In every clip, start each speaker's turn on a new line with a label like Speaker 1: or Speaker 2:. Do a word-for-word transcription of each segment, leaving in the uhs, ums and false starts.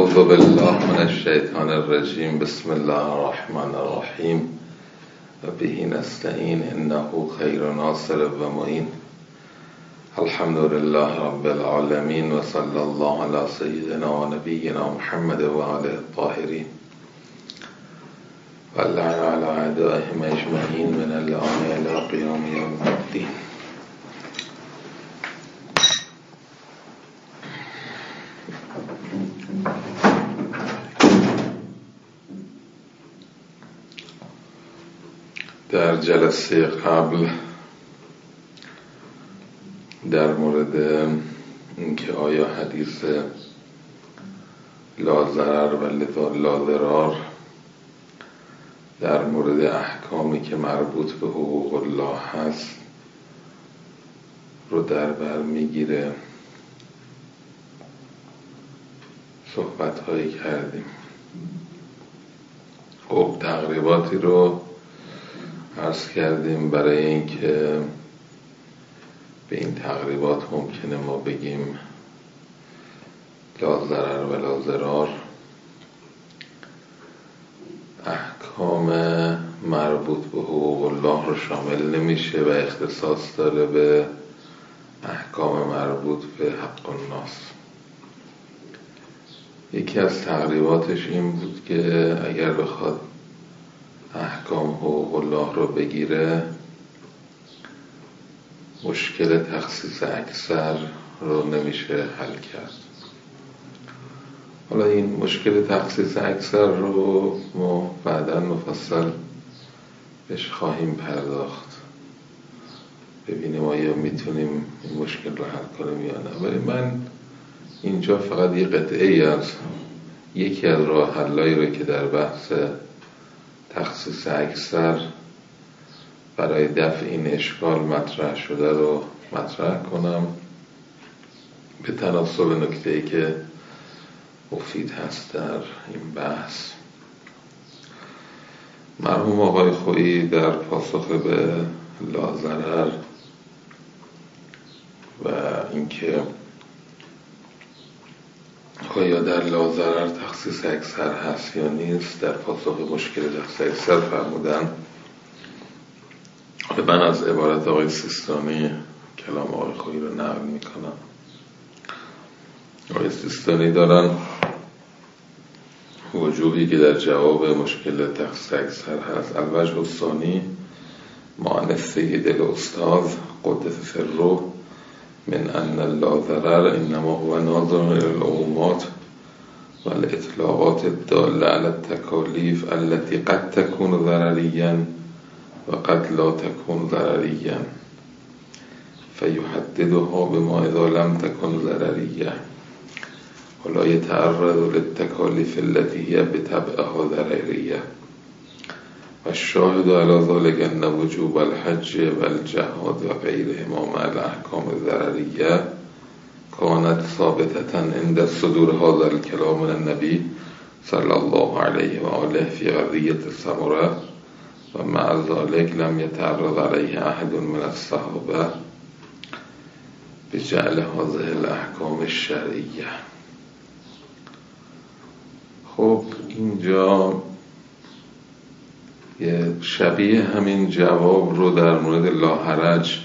Speaker 1: اعوذ بالله من الشیطان الرجیم. بسم الله الرحمن الرحیم و به نستعین انه خیر ناصر و معین. الحمد لله رب العالمین و صلی الله علی سیدنا و نبینا محمد و آله الطاهرین و لعن علی اعدائهم اجمعین من الآن الی قیام یوم الدین. در جلسه قبل در مورد اینکه آیا حدیث لا ضرر و لا ضرار در مورد احکامی که مربوط به حقوق الله هست رو در بر میگیره صحبت هایی کردیم. خب تقریباتی رو عرض کردیم برای اینکه به این تقریبات ممکنه ما بگیم لا ضرر و لا ضرار احکام مربوط به حقوق الله رو شامل نمیشه و اختصاص داره به احکام مربوط به حق الناس. یکی از تقریباتش این بود که اگر بخواد احکام حقوق الله رو بگیره مشکل تخصیص اکثر رو نمیشه حل کرد. حالا این مشکل تخصیص اکثر رو ما بعداً مفصل بهش خواهیم پرداخت، ببینیم آیا میتونیم این مشکل رو حل کنیم یا نه. ولی من اینجا فقط یه قطعه ای از یکی از راه حلایی رو که در بحث تخصیص اکثر برای دفع این اشکال مطرح شده رو مطرح کنم به تناسب نکته‌ای که مفید هست در این بحث. مرحوم آقای خویی در پاسخ به لا ضرر و اینکه آیا در لا ضرر تخصیص اکثر هست یا نیست در پاسخ مشکل تخصیص اکثر فرمودن. من از عبارت آقای سیستانی کلام آقای خویی رو نقل میکنم. آقای سیستانی دارن وجوهی که در جواب مشکل تخصیص اکثر هست. الوجه الثانی معنی السید الاستاذ قدس سره من ان لا ضرر انما هو ناظر الى العمومات والاطلاقات الداله على التكاليف التي قد تكون ضرريا وقد لا تكون ضرريا فيحددها بما اذا لم تكن ضرريه ولا يتعرض للتكاليف التي هي بطبعها ضرريه والشاهد على ذلك أن وجوب الحج والجهاد وغيرهما مع الأحكام الضررية كانت ثابتة عند صدور هذا الكلام من النبي صلى الله عليه وآله في قضية السمرة ومع ذلك لم يتعرض عليه أحد من الصحابة بجعل هذه الأحكام الشرعية. خب اینجا یه شبیه همین جواب رو در مورد لا حرج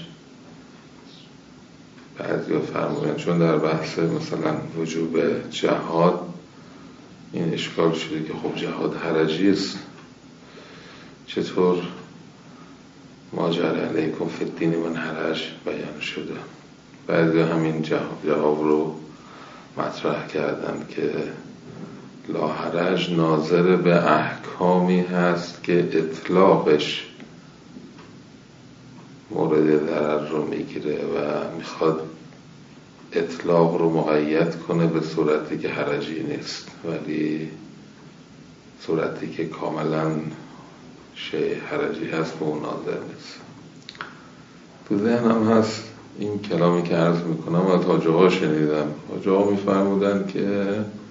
Speaker 1: بعضی ها فرمودن، چون در بحث مثلا وجوب جهاد این اشکال شده که خب جهاد حرجی است، چطور ما جعل علیکم فی الدین من حرج بیان شده. بعضی ها همین جواب رو مطرح کردن که لا حرج ناظر به احکامی هست که اطلاقش مورد ضرر رو میگیره و میخواد اطلاق رو مقید کنه به صورتی که حرجی نیست ولی صورتی که کاملا شیء حرجی هست به اون ناظر نیست. تو ذهنم هست این کلامی که عرض میکنم از حاجه ها شنیدم. حاجه ها میفرمودن که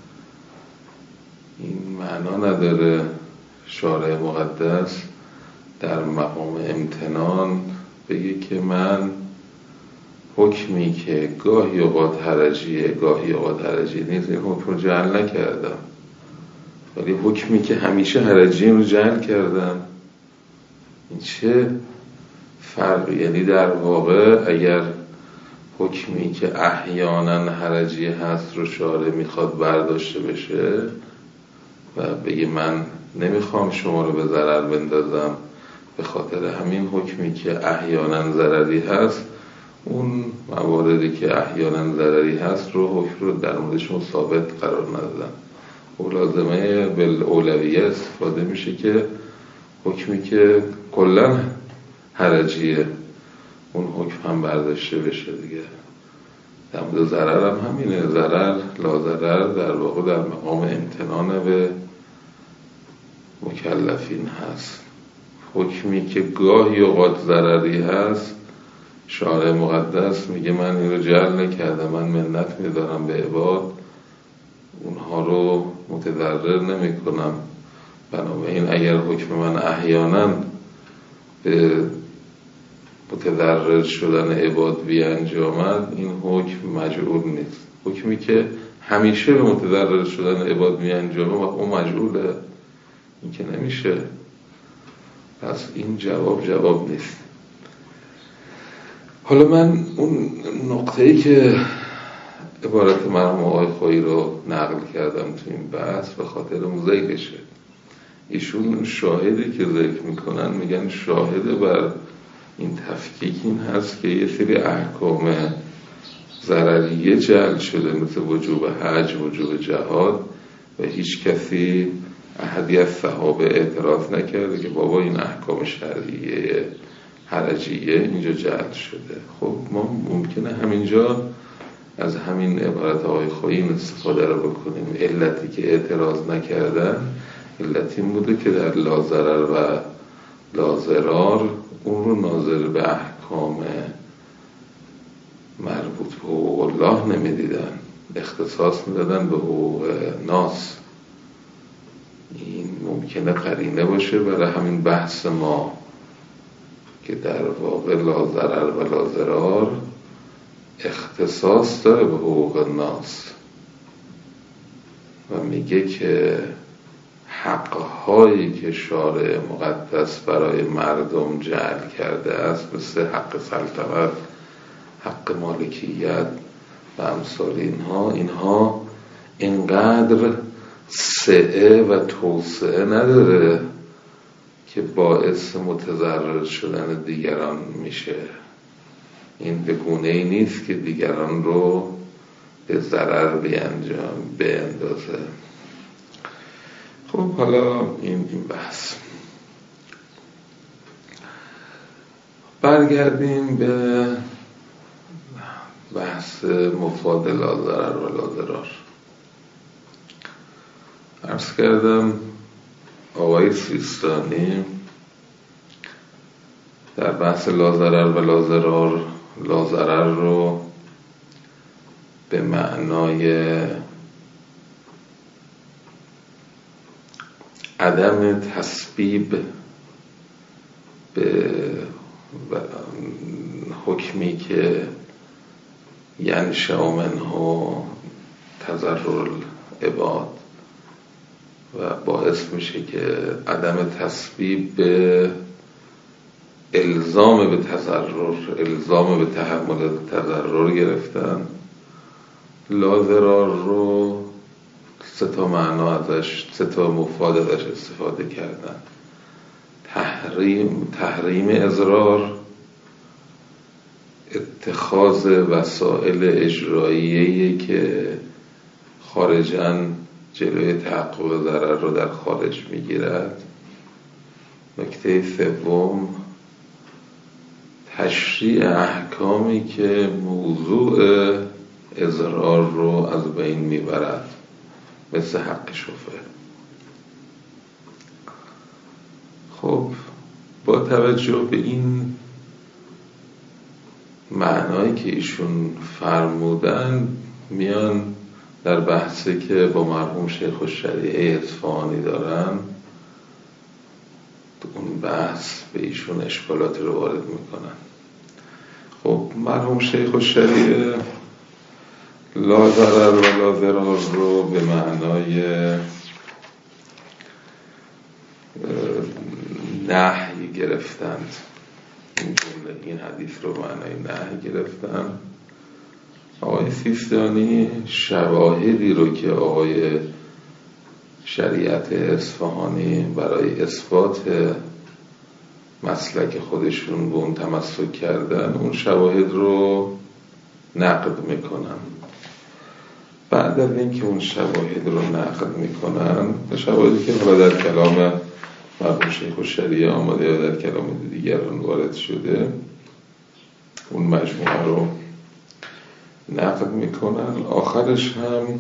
Speaker 1: این معنا نداره شارع مقدس در مقام امتنان بگه که من حکمی که گاهی اوقات حرجیه گاهی اوقات حرجی نیست، این حکم رو جعل نکردم، ولی حکمی که همیشه حرجیه رو جعل کردم. این چه فرقی؟ یعنی در واقع اگر حکمی که احیانا حرجیه هست رو شارع میخواد برداشته بشه و بگه من نمیخوام شما رو به ضرر بندازم، به خاطر همین حکمی که احیانا ضرری هست، اون مواردی که احیانا ضرری هست رو حکم رو در موردشون ثابت قرار ندادن. و لازمه بالاولویه استفاده میشه که حکمی که کلا حرجیه اون حکم هم برداشته بشه دیگه. در مورد ضرر هم همینه، ضرر لاضرر در واقع در مقام امتنان به مکلفین هست. حکمی که گاهی اوقات ضرری هست، شارع مقدس میگه من این رو جعل نکردم، من منت میدارم به عباد، اونها رو متضرر نمی کنم. بنابراین اگر حکم من احیانا به متضرر شدن عباد بیانجامد، این حکم مجعول نیست. حکمی که همیشه به متضرر شدن عباد بیانجامد و اون مجعوله، این که نمیشه. پس این جواب جواب نیست. حالا من اون نقطه‌ای که عبارت مرحوم آقای خویی رو نقل کردم تو این بحث به خاطر موزیکشه. ایشون شاهدی که ذکر میکنن میگن شاهد بر این تفکیک این هست که یه سری احکام ضرریه جعل شده، مثل وجوب حج، وجوب جهاد، و هیچ کسی احدی از صحابه اعتراض نکرده که بابا این احکام شرعیه حرجیه اینجا جعل شده. خب ما ممکنه همینجا از همین عبارت آقای خویی استفاده رو بکنیم. علتی که اعتراض نکردن علت این بوده که در لاضرر و لاضرار اون رو ناظر به احکام مربوط به حقوق الله نمیدیدن، اختصاص میدادن به حقوق ناس. این ممکنه قرینه باشه برای همین بحث ما که در واقع لاضرر و لاضرار اختصاص داره به حقوق ناس و میگه که حقهایی که شارع مقدس برای مردم جعل کرده است، مثل حق سلطنت، حق مالکیت و امثال اینها، اینها اینقدر سعه و توسعه نداره که باعث متضرر شدن دیگران میشه. این به گونه‌ای نیست که دیگران رو به ضرر بیانجام بیندازه. خب حالا این این بحث. برگردیم به بحث مفاد لاضرر و لاضرار. عرض کردم آقای سیستانی در بحث لاضرر و لاضرار لاضرر رو به معنای عدم تسبیب به حکمی که ینشأ منه تضرر العباد و باعث میشه که عدم تسبیب به الزام به تضرر، الزام به تحمل تضرر گرفتن. لاضرار رو سه تا معنا ازش، سه تا مفاد ازش استفاده کردن. تحریم تحریم اضرار، اتخاذ وسایل اجراییه که خارجاً جلوی تحقق ضرر رو در خارج میگیرد. نکته سوم تشریع احکامی که موضوع اضرار رو از بین میبرد، مثل حق شفعه. خب با توجه به این معنایی که ایشون فرمودن، میان در بحثی که با مرحوم شیخ الشریعه اصفهانی دارن، اون بحث به ایشون اشکالات رو وارد میکنن. خب مرحوم شیخ الشریعه لا ضرر و لا ضرار رو به معنای نهی گرفتند. این جمله این حدیث رو معنای نهی گرفتن. آقای سیستانی شواهدی رو که آقای شریعت اصفهانی برای اثبات مسلک خودشون به اون تمسک کردن، اون شواهد رو نقد میکنن. بعد از اینکه اون شواهد رو نقد میکنن، شواهدی که حالا در کلام مرحوم شیخ الشریعه آمده یا در کلام دیگران وارد شده، اون مجموعه رو نقد میکنن. آخرش هم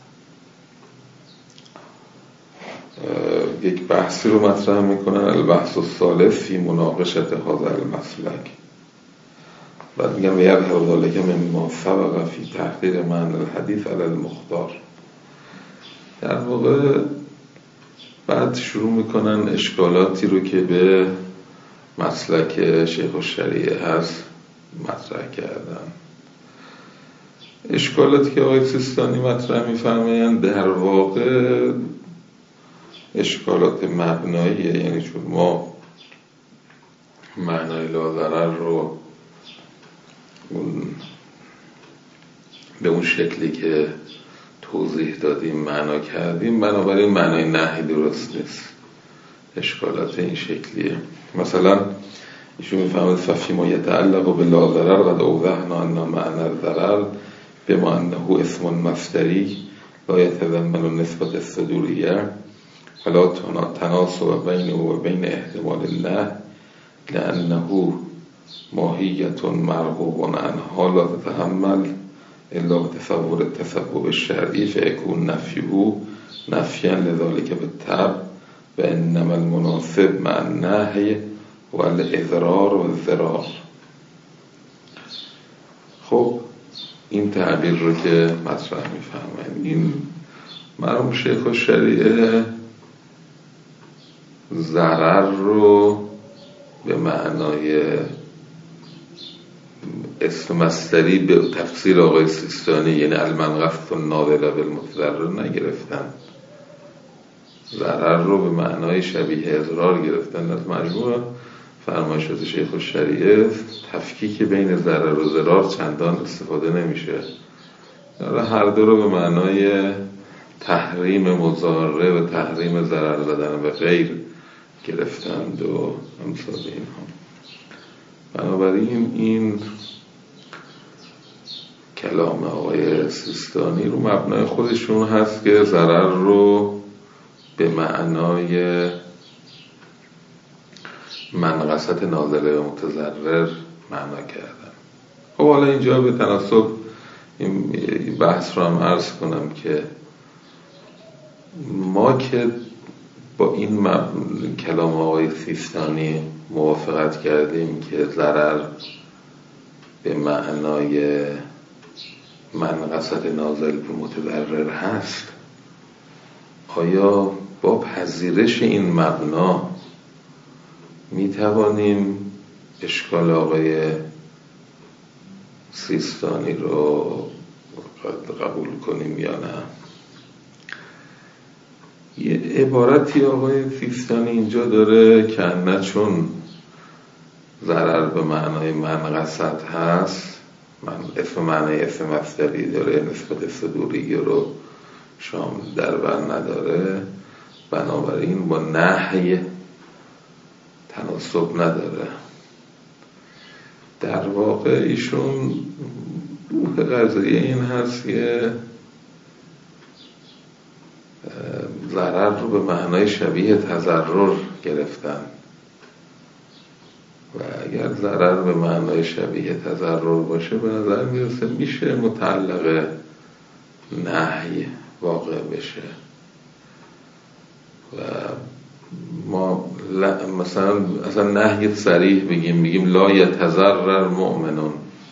Speaker 1: یک بحثی رو مطرح میکنن، البحث الثالث فی مناقشة هذا المسلک. بعد میگن و یظهر ذلک مما سبق فی تحقیر معنی الحدیث علی المختار. در واقع بعد شروع میکنن اشکالاتی رو که به مسلک شیخ الشریعه هست مطرح کردن. اشکالاتی که آقای سیستانی مطرح میفرمایند در واقع اشکالات مبناییه، یعنی چون ما معنای لا ضرر رو اون به اون شکلی که توضیح دادیم معنا کردیم، بنابراین معنای نهی درست نیست. اشکالات این شکلیه. مثلا ایشون میفهمد ففی ما یتعلق به لا ضرر قد اوضحنا ان معنی الضرر بما انه اسم مصدری لا يتضمن نسبت الصدوریه فلا تناسب بینه و بین احتمال الله لانه ماهیت مرغوب عنها لا تتحمل الا بتصور التسبب الشرعی فیکون نفیه نفیا لذلك بالطبع و انما المناسب مع النهی و الاضرار و الضرار. خب این تعبیر رو که مطرح میفهمن، این مرحوم شیخ الشریعه ضرر رو به معنای اسم مصدری به تفسیر آقای سیستانی یعنی المنقصة الناظره بالمتضرر نگرفتن. ضرر رو به معنای شبیه اضرار گرفتن. از مجموع فرمایشات شیخ الشریعه تفکیک بین ضرر و ضرار چندان استفاده نمیشه. هر دو رو به معنای تحریم مضاره و تحریم ضرر زدن و غیر گرفتند و امثال اینها. بنابراین این کلام آقای سیستانی رو مبنای خودشون هست که ضرر رو به معنای منقصة نازله و متضرر معنا کردن. خب حالا اینجا به تناسب این بحث رو هم عرض کنم که ما که با این کلام آقای سیستانی موافقت کردیم که ضرر به معنای منقصة نازل به متضرر هست، آیا با پذیرش این مبنا می توانیم اشکال آقای سیستانی رو قبول کنیم یا نه؟ یه عبارتی آقای سیستانی اینجا داره که نه چون ضرر به معنای منقصت هست، من اسم معنای اسم مصدری داره، نسبت صدوری رو شام در بر نداره، بنابراین با نهی تناسب نداره. در واقع ایشون روح قضیه این هست که ضرر رو به معنای شبیه تضرر گرفتن و اگر ضرر به معنای شبیه تضرر باشه به نظر میرسه میشه متعلق نهی واقع بشه و ما مثلا اصلا نهی صریح بگیم بگیم لا یتضرر مؤمنون،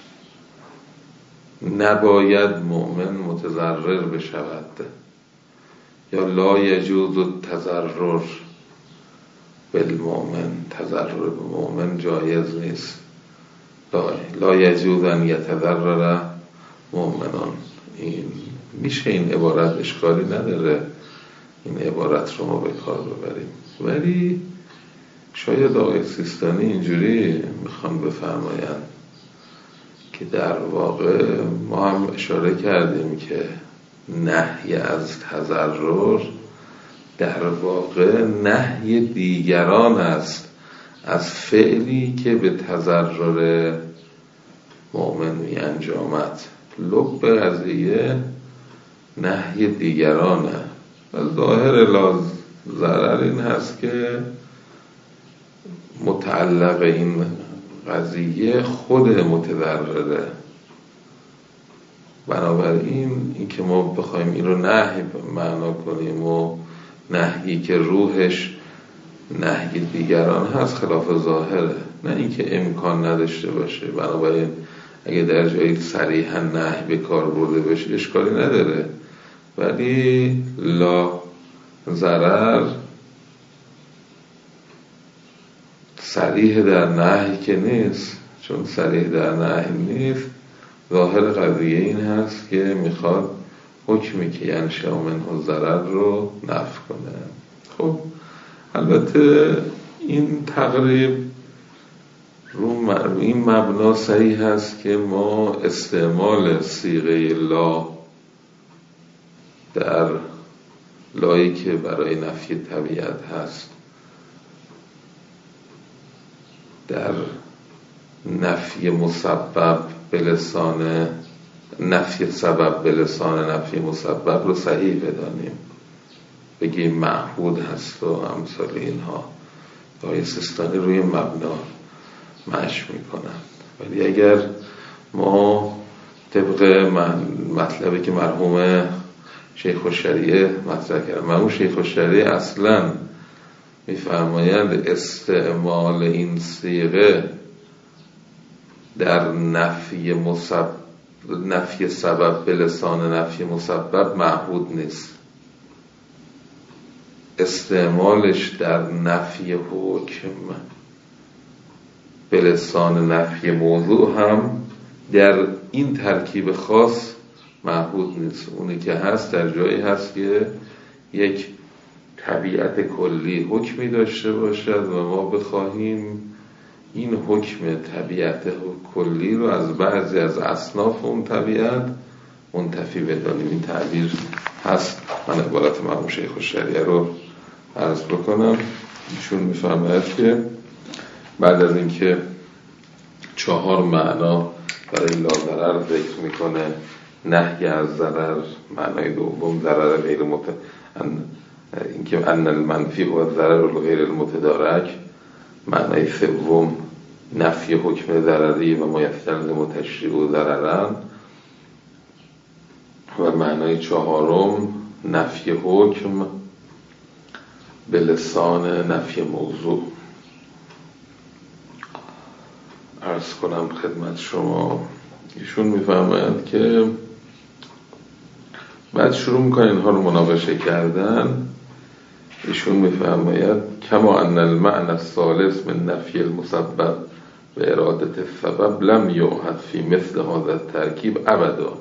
Speaker 1: نباید مؤمن متضرر بشود، یا لا یجوز التضرر بالمؤمن، تضرر به مؤمن جایز نیست. لا, لا یجوز ان یتضرر مؤمنان. این میشه، این عبارت اشکالی نداره این عبارت رو ما به کار ببریم، ولی شاید آقای سیستانی اینجوری میخوان بفرمایند که در واقع ما هم اشاره کردیم که نهی از تضرر در واقع نهی دیگران است از فعلی که به تضرر مؤمن می انجامد. لب قضیه نهی دیگرانه و ظاهر لا ضرر این هست که متعلق این قضیه خود متضرره. بنابراین این که ما بخوایم این رو نهی معنا کنیم و نهی که روحش نهی دیگران هست خلاف ظاهره، نه اینکه امکان نداشته باشه. بنابراین اگه در جایی صریحا نهی به کار برده بشه اشکالی نداره، ولی لا ضرر صریح در نهی که نیست. چون صریح در نهی نیست، ظاهر قضیه این هست که میخواد حکمی که ینشأ منه ضرر رو نفی کنه. خب البته این تقریب رو این مبنا صحیح هست که ما استعمال صیغه لا در لایی که برای نفی طبیعت هست، در نفی مسبب به لسان نفی سبب به لسان نفی مسبب رو صحیح بدانیم، بگیم معهود هست و امثال اینها. آقای سیستانی روی مبنا مشی میکنن. ولی اگر ما طبق مطلبی که مرحوم شیخ الشریعه مطرح کردن، مرحوم شیخ الشریعه اصلا میفرمایند استعمال این صیغه در نفی مسبب نفی سبب به لسان نفی مسبب معهود نیست. استعمالش در نفی حکم به لسان نفی موضوع هم در این ترکیب خاص معهود نیست. اونی که هست در جایی هست که یک طبیعت کلی حکمی داشته باشد و ما بخواهیم این حکم طبیعت کلی رو از بعضی از اصناف اون طبیعت منتفی بدانیم. این تعبیر هست. من عبارت مرحوم شیخ الشریعه رو عرض بکنم. ایشون میفرماید که بعد از اینکه چهار معنا برای لا ضرر ذکر میکنه، نهی از ضرر، معنای دوم ضرر غیر مت اینکه ان المنفی و ضرر غیر المتدارک، معنای سوم نفی حکم ضرری و ما یستلزم تشریع ضررا، و معنای چهارم نفی حکم به لسان نفی موضوع. عرض کنم خدمت شما ایشون میفرمایند که بعد شروع میکنن اینها رو مناقشه کردن. ایشون میفرماید کما ان المعنى الثالث من نفی المسبب و ارادت السبب لم یعهد فی مثل هذا الترکیب ابدا.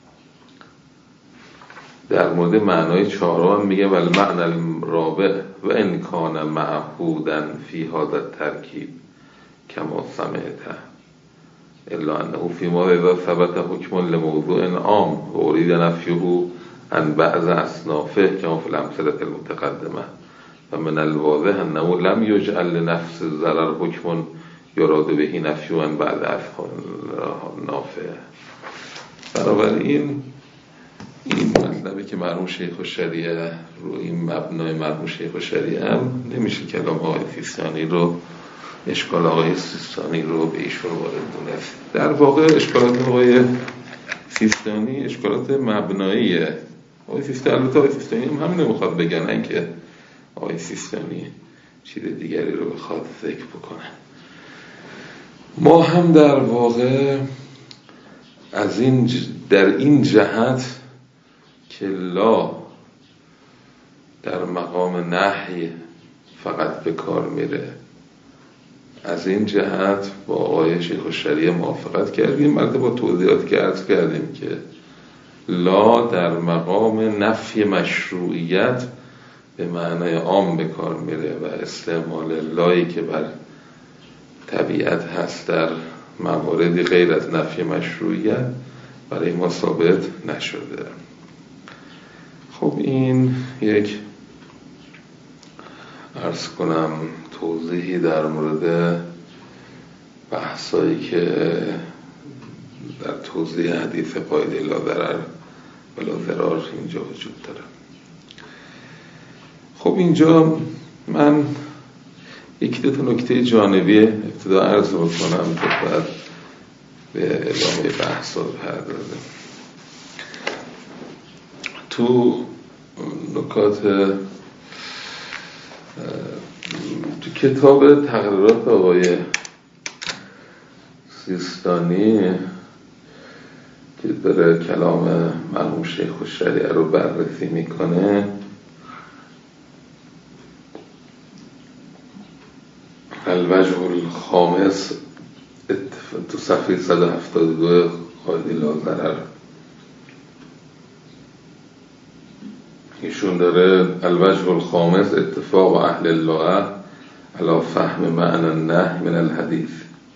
Speaker 1: در مورد معنای چهارم میگه والمعنى الرابع و ان کان معهودا فی هذا الترکیب کما سمعته الا انه فی ما اذا ثبت حکم لموضوع عام و ارید نفیه عن بعض اصنافه کما فی الامثله المتقدمه و من الواضح انه لم یجعل لنفس الضرر حکم یراد بهی نفیه عن بعض اصنافه. بنابراین این مطلبی که مرحوم شیخ الشریعه رو این مبنای مرحوم شیخ الشریعه هم نمیشه کلام آقای سیستانی رو اشکال آقای سیستانی رو به ایشون وارد دونست. در واقع اشکالات آقای سیستانی اشکالات مبناییه. آقای سیستانی البته آقای سیستانی هم همین رو میخواد بگن، اینکه آقای سیستانی چیز دیگری رو بخواد ذکر بکنه. ما هم در واقع از این در این جهت که لا در مقام نهی فقط به کار میره، از این جهت با آقای شیخ الشریعه موافقت کردیم، البته با توضیحاتی که عرض کردیم که لا در مقام نفی مشروعیت به معنای عام به کار میره و استعمال لایی که بر طبیعت هست در مواردی غیر از نفی مشروعیت برای ما ثابت نشده. خب این یک عرض کنم توضیحی در مورد بحثایی که در توضیح حدیث قاعده لا ضرر و لا ضرار اینجا وجود داره. خب اینجا من یک دو تا نکته جانبی ابتدا عرض بکنم که بعد به ادامه بحث بپردازیم. تو نکات تو کتاب تقریرات آقای سیستانی که داره کلام مرحوم شیخ الشریعه رو بررسی میکنه، الوجه الخامس تو صفحه صد و هفتاد و دو قاعده لا ضرر ایشون داره الوجه الخامس اتفاق اهل اللغة على فهم معنى النهي من الحديث.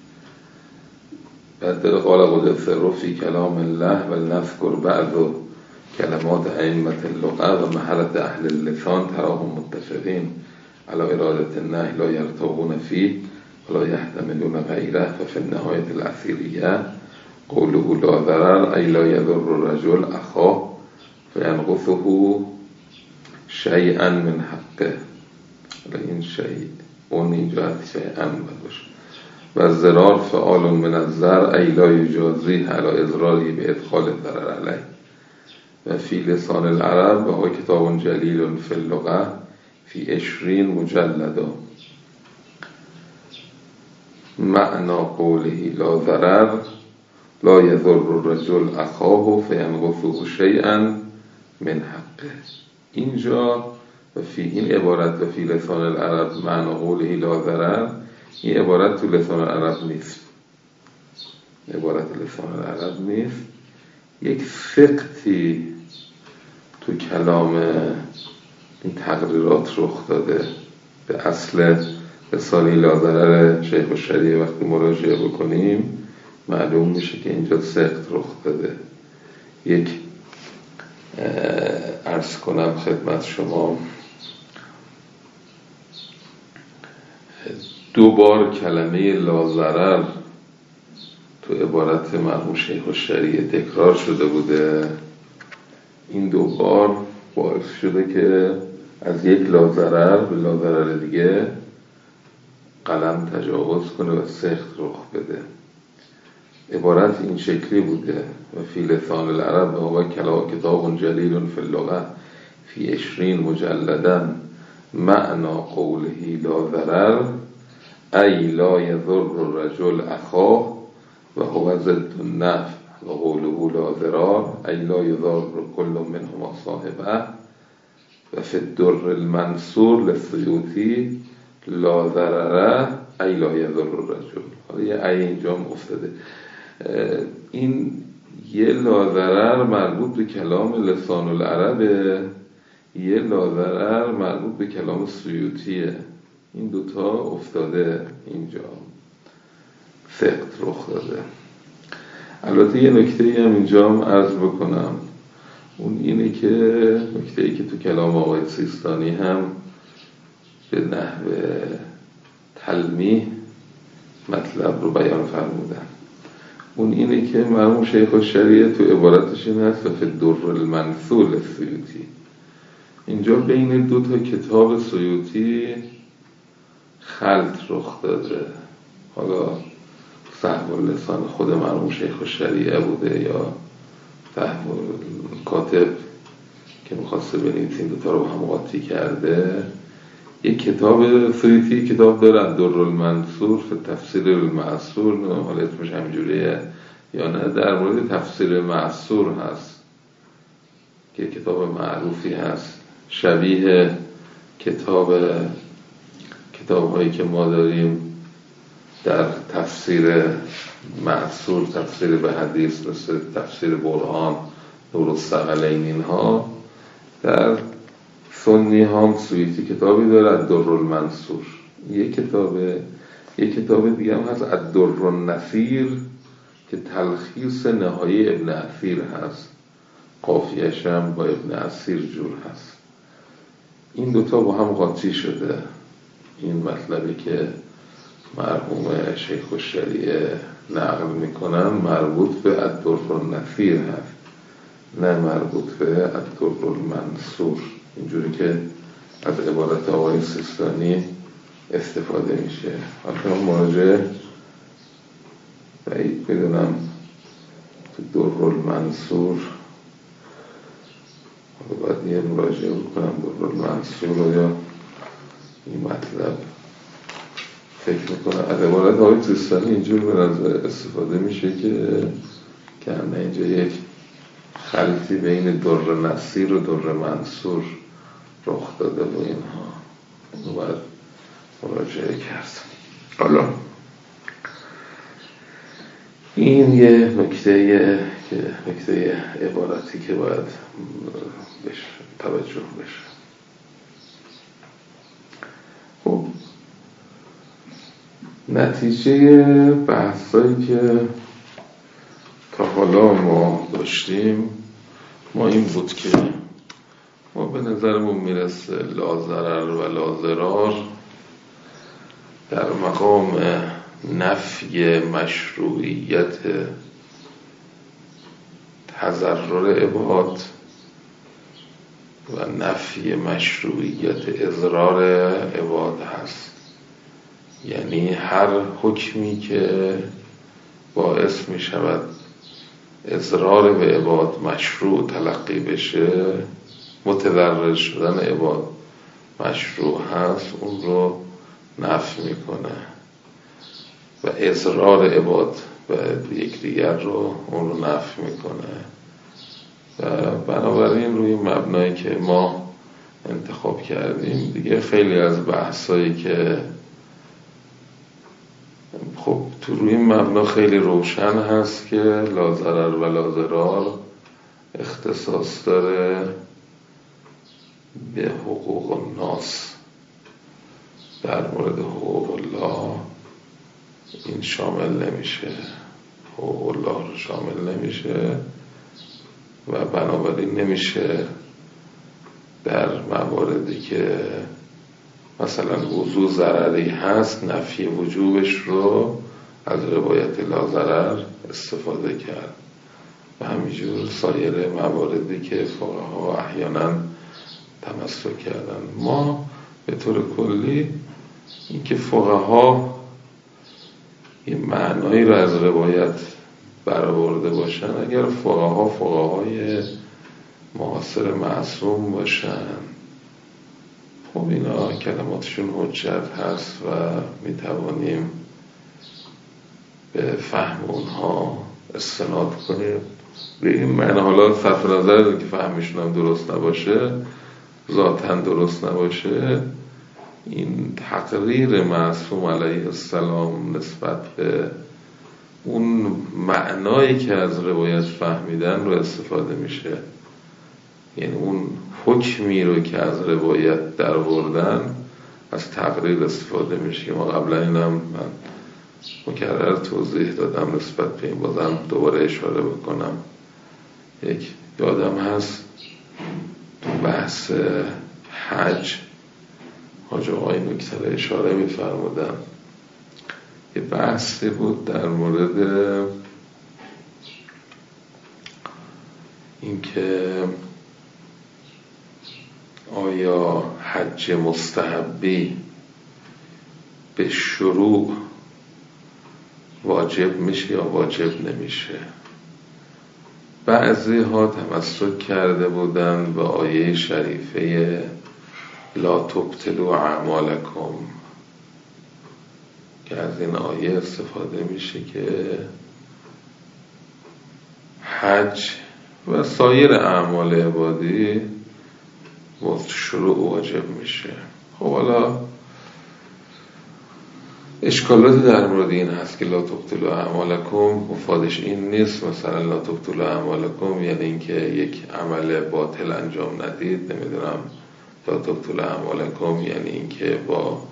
Speaker 1: بعد قال قدس رو فی کلام الله و نذکر بعض کلمات ائمة اللغة و محلت اهل اللسان تراهم متفقین على ارادة النهي لا يرتابون فيه ولا يحتملون غيره. ففي النهاية الأثيرية قوله لا ضرر أي لا يضر الرجل أخاه فينقصه شيئا من حقه. این شيء اون اینجا شيئا باشه. و الضرار فعال من الضرر أي لا يجازيه على إضراره بإدخال الضرر عليه. و في لسان العرب وهو كتاب جليل في اللغة في عشرين مجلد معنى قوله لا ضرر لا يضر الرجل أخاه فينقصه شيئا من حقه. اینجا و فی این عبارت و فی لسان العرب معنى قوله لا ضرر، این عبارت تو لسان العرب نیست، عبارت لسان العرب نیست. یک فقطی تو کلام این تقریرات رخ داده. به اصل رساله لا ضرر شیخ الشریعه وقتی مراجعه بکنیم معلوم میشه که اینجا سقط رخ داده. یک عرض کنم خدمت شما، دو بار کلمه لا ضرر تو عبارت مرحوم شیخ الشریعه تکرار شده بوده. این دو بار باعث شده که از یک لا ضرر به لا ضرر دیگه قلم تجاوز کنه و سخت رخ بده. عبارت این شکلی بوده و فی لسان العرب و کتاب جلیل فی اللغة فی عشرین مجلدا معنى قوله لا ضرر ای لا یضر الرجل اخاه و هو ضد النفع و قوله لا ضرار ای لا یضر کل منهما صاحبه. و فی الدر المنصور للسیوطی لا ضرر ای لا یضر الرجل. حالا یه ای اینجا هم افتاده. این یه لا ضرر مربوط به کلام لسان العربه، یه لا ضرر مربوط به کلام سیوطیه. این دوتا افتاده اینجا، سقط رخ داده. البته یه نکته‌ای هم اینجا هم عرض بکنم، اون اینه که نکته‌ای که تو کلام آقای سیستانی هم به نحو تلمیح مطلب رو بیان فرمودن. اون اینه که مرحوم شیخ الشریعه تو عبارتش این هست و فی الدر المنثور للسیوطی. اینجا بین دو تا کتاب سیوطی خلط رخ داده. حالا صحب اللسان خود مرحوم شیخ الشریعه بوده یا فهم کاتب که میخواسته بنویسه این دوتا رو هم قاطی کرده. یک کتاب سیوطی کتاب دارن در المنصور فی تفسیر المعصور، حالا اسمش همجوریه یا نه، در مورد تفسیر معصور هست که کتاب معروفی هست، شبیه کتاب کتاب هایی که ما داریم در تفسیر معصور، تفسیر به حدیث مثل تفسیر برهان، نور الثقلین، اینها در سنی هم سویتی کتابی داره الدر المنصور، یک کتابه. یک کتاب دیگه هم هست الدر النثیر که تلخیص نهایی ابن اثیر هست، قافیه‌اش هم با ابن اثیر جور هست. این دوتا با هم قاطی شده. این مطلبی که مرحوم شیخ الشریعه نقل میکنن مربوط به الدر النثیر هست، نه مربوط به الدر المنصور، اینجوری که از عبارت آقای سیستانی استفاده میشه. حالا مراجعه بعید بدونم تو در المنصور، حالا باید یه مراجعه بکنم در المنصور رو یا این مطلب فکر میکنم. از عبارت آقای سیستانی اینجور به نظر استفاده میشه که کنه اینجا یک خلطی بین در نصیر و در منصور رخ داده و اینها، اونو باید مراجعه کرد. حالا این یه نکته که نکته عبارتی که باید بهش توجه بشه. خب نتیجه بحثایی که تا حالا ما داشتیم ما این بود که ما به نظرمون میرسه لا ضرر و لا ضرار در مقام نفی مشروعیت تضرر عباد و نفی مشروعیت اضرار عباد هست. یعنی هر حکمی که باعث می شود اضرار به عباد مشروع تلقی بشه، متضرر شدن عباد مشروع هست، اون رو نفی میکنه و اضرار عباد به یکدیگر رو اون رو نفی میکنه. و بنابراین روی مبنایی که ما انتخاب کردیم دیگه خیلی از بحثایی که خب تو روی مبنا خیلی روشن هست که لا ضرر و لا ضرار اختصاص داره به حقوق الناس. در مورد حقوق الله این شامل نمیشه، حقوق الله رو شامل نمیشه و بنابراین نمیشه در مواردی که مثلا وضوع ضرری هست نفی وجوبش رو از روایت لا ضرر استفاده کرد و همینجور سایر مواردی که فقها احیانا تمسک کردن. ما به طور کلی این که فقها یه معنایی رو از روایت برآورده باشن، اگر فقها فقهای معاصر معصوم باشن خب اینا کلماتشون حجت هست و میتوانیم به فهم اونها استناد کنیم به این معنی. حالا صرف نظر که فهمشون هم درست نباشه، ذاتاً درست نباشه، این تقریر معصوم علیه السلام نسبت به اون معنایی که از روایت فهمیدن رو استفاده میشه. یعنی اون حکمی رو که از روایت در بردن از تقریر استفاده میشه. ما قبلا اینم من مکرر توضیح دادم نسبت به این، بازم دوباره اشاره بکنم. یک یادم هست تو بحث حج حاج آقای نکتر اشاره میفرمودن، یه بحثی بود در مورد اینکه آیا حج مستحبی به شروع واجب میشه یا واجب نمیشه. بعضی ها تمسک کرده بودن به آیه شریفه لا تبطلوا اعمالکم که از این آیه استفاده میشه که حج و سایر اعمال عبادی وقت شروع واجب میشه. خب حالا اشکالات در مورد این هست که لا تبطلوا اعمالکم، مفادش این نیست مثلا لا تبطلوا اعمالکم یعنی اینکه یک عمل باطل انجام ندید، نمیدونم لا تبطلوا اعمالکم یعنی اینکه با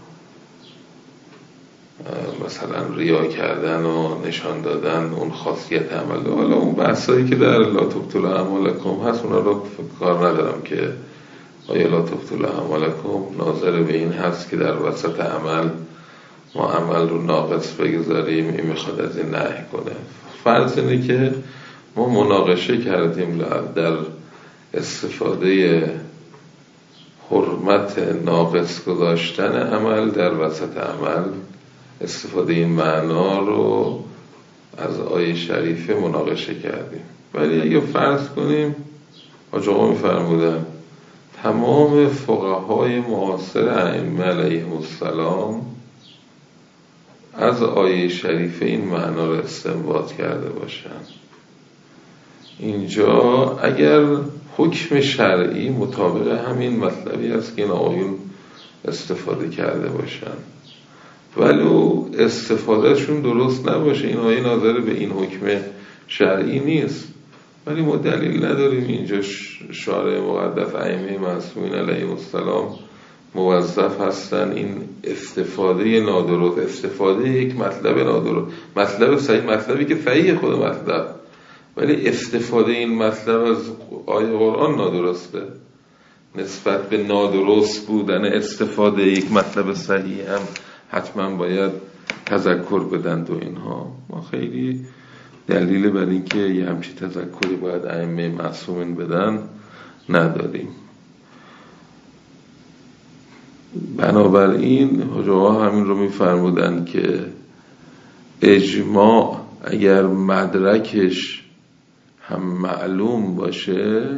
Speaker 1: مثلا ریا کردن و نشان دادن اون خاصیت عمل. حالا اون بحثایی که در لا تبطلوا اعمالکم هست اونا رو کار ندارم که آیا لا تبطلوا اعمالکم ناظر به این هست که در وسط عمل ما عمل رو ناقص بگذاریم، این میخواد از این نهی کنه. فرض اینه که ما مناقشه کردیم در استفاده حرمت ناقص گذاشتن عمل در وسط عمل، استفاده این معنا رو از آیه شریفه مناقشه کردیم. ولی اگه فرض کنیم حاج آقا میفرمودن تمام فقهای معاصر ائمه علیهم السلام از آیه شریفه این معنا رو استنباط کرده باشند، اینجا اگر حکم شرعی مطابق همین مطلبی است که این آیون استفاده کرده باشند ولو استفادهشون درست نباشه، این آیه ناظر به این حکم شرعی نیست، ولی ما دلیل نداریم اینجا شارع مقدس ائمه معصومین علیهم السلام موظف هستن این استفاده نادرست، استفاده یک مطلب نادرست، مطلب صحیح، مطلبی که صحیح خود مطلب، ولی استفاده این مطلب از آیه قرآن نادرسته. نسبت به نادرست بودن استفاده یک مطلب صحیح هم حتما باید تذکر بدن و اینها. ما خیلی دلیل بر این که یه همچی تذکری باید ائمه معصومین بدن نداریم. بنابراین حجاها همین رو میفرمودن که اجماع اگر مدرکش هم معلوم باشه،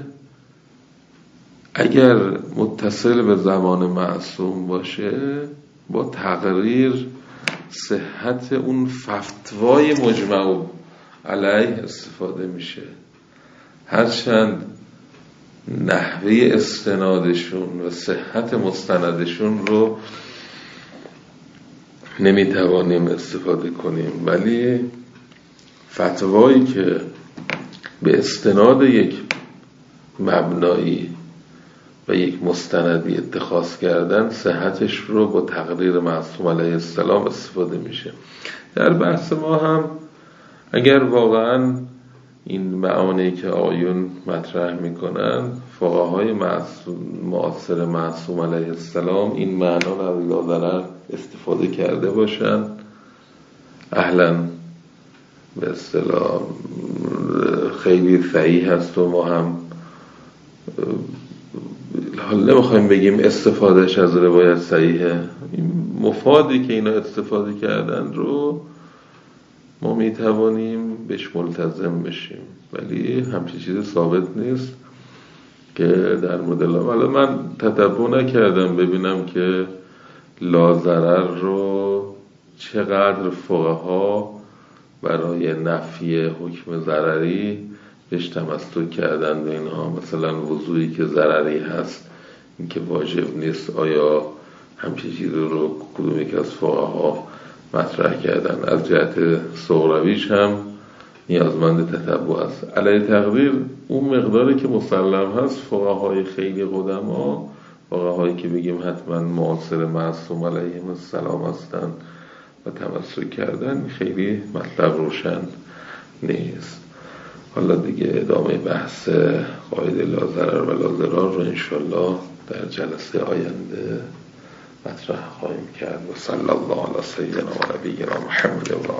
Speaker 1: اگر متصل به زمان معصوم باشه، با تقریر صحت اون فتوای مجمع علیه استفاده میشه، هرچند نحوه استنادشون و صحت مستندشون رو نمیتوانیم استفاده کنیم، ولی فتوایی که به استناد یک مبنایی و یک مستندی اتخاذ کردن صحتش رو با تقریر معصوم علیه السلام استفاده میشه. در بحث ما هم اگر واقعا این معانی که آیون مطرح میکنن فقهای معاصر معصوم علیه السلام این معنا رو از لا ضرر استفاده کرده باشن، اهلا به اصطلاح خیلی صحیح هست و ما هم حالا نمیخوایم بگیم استفادهش از روایت صحیحه، این مفادی که اینا استفاده کردن رو ما میتوانیم بهش ملتزم بشیم، ولی همچین چیز ثابت نیست که در مورد لا. ولی من تتبع نکردم ببینم که لا ضرر رو چقدر فقها برای نفی حکم ضرری بهش تمسک کردن به اینها. مثلا وضوعی که ضرری هست این که واجب نیست، آیا همچین چیز رو کدومی که از فقها مطرح کردن؟ از جهت صغرویش هم نیازمند تتبع است. علیه تقدیر اون مقداری که مسلم هست فقهای خیلی قدما، فقهایی که بگیم حتما معاصر معصوم علیهم السلام هستن و تمسک کردن، خیلی مطلب روشن نیست. حالا دیگه ادامه بحث قاعده لا ضرر و لا ضرار رو انشالله در جلسه آینده مطرح خواهیم کرد. و صلی الله علی سیدنا و نبینا محمد و